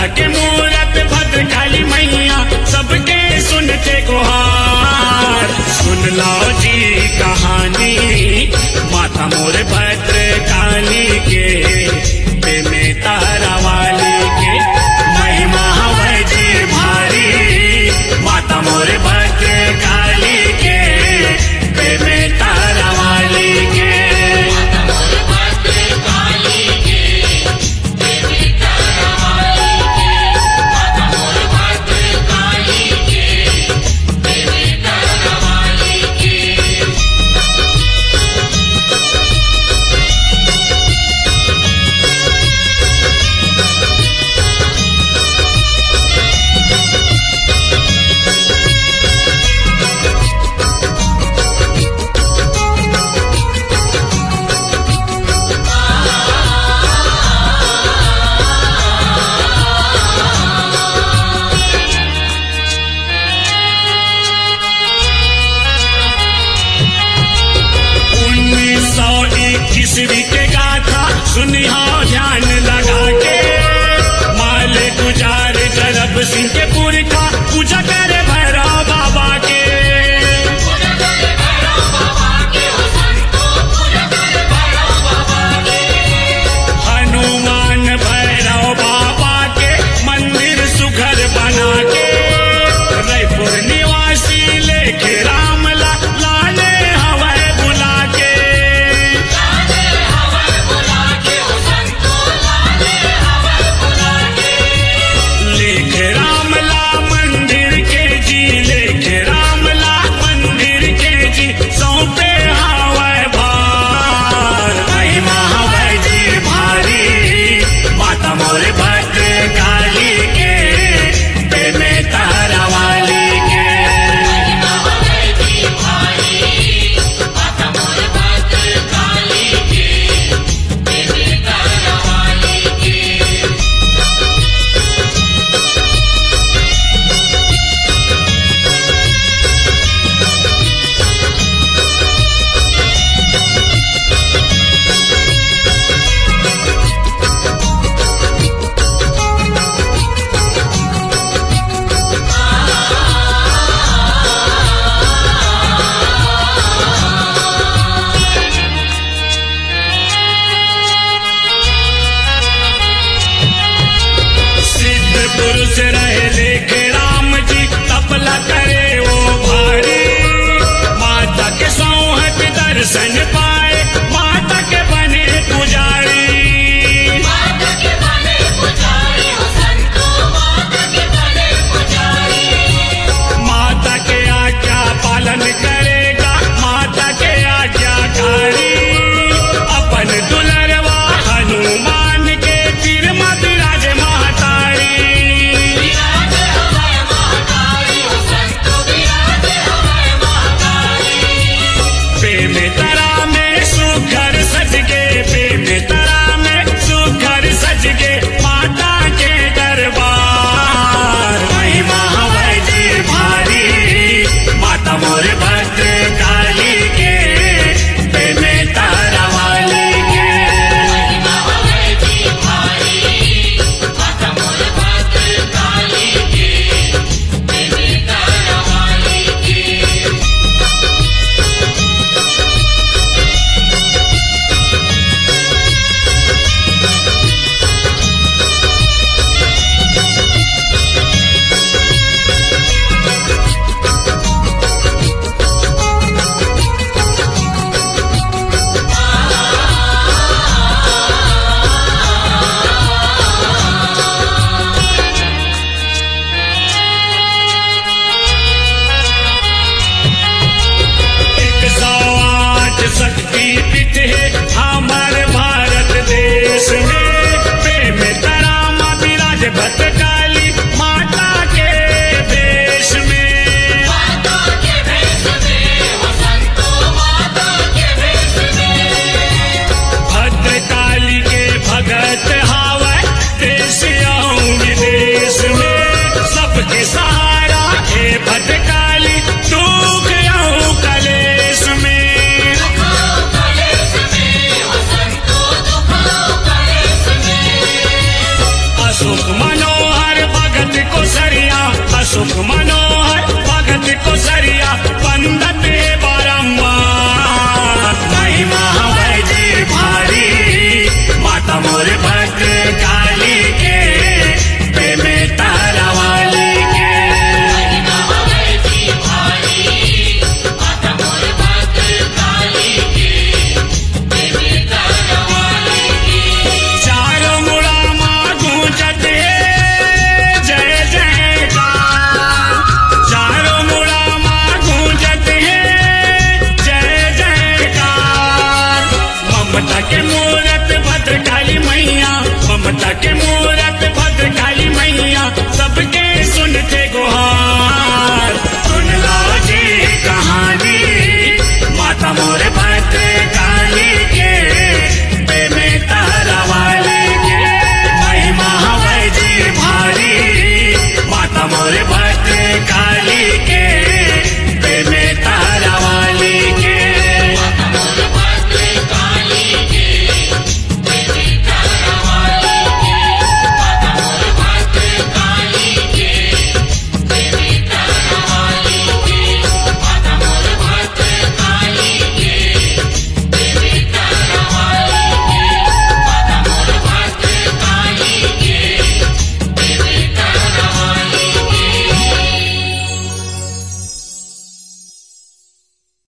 के मूरत भद्रकाली मैया सबके सुनते गुहार। सुन लो जी कहानी माता मोर भद्रकाली के में तारा वाली के महिमा है जी भारी। माता मोर भद्रकाली के में तारा वाली के किसवी के गाथा सुनिहा ध्यान लगा के। माल गुजार जरब सिंह के पुरखा पूजा करे भैरव बाबा के। हनुमान भैरव बाबा के मंदिर सुघर बना के। रायपुर निवासी लेके राम लाले हवाए बुला के। पुरुष रहे लेके राम जी तपला करे वो भारी। माता के सौहत दर्शन पा